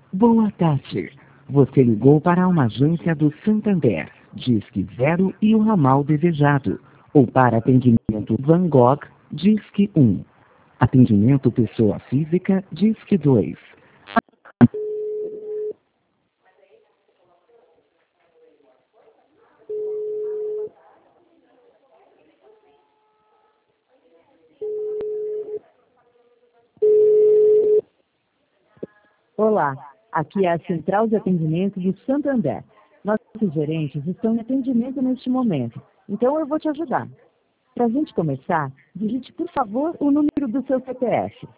Boa tarde. Você ligou para uma agência do Santander, Disque 0 e o ramal desejado. Ou para atendimento Van Gogh, Disque 1. Atendimento pessoa física, Disque 2. Olá, aqui é a Central de Atendimento do Santander. Nossos gerentes estão em atendimento neste momento, então eu vou te ajudar. Para a gente começar, digite, por favor, o número do seu CPF.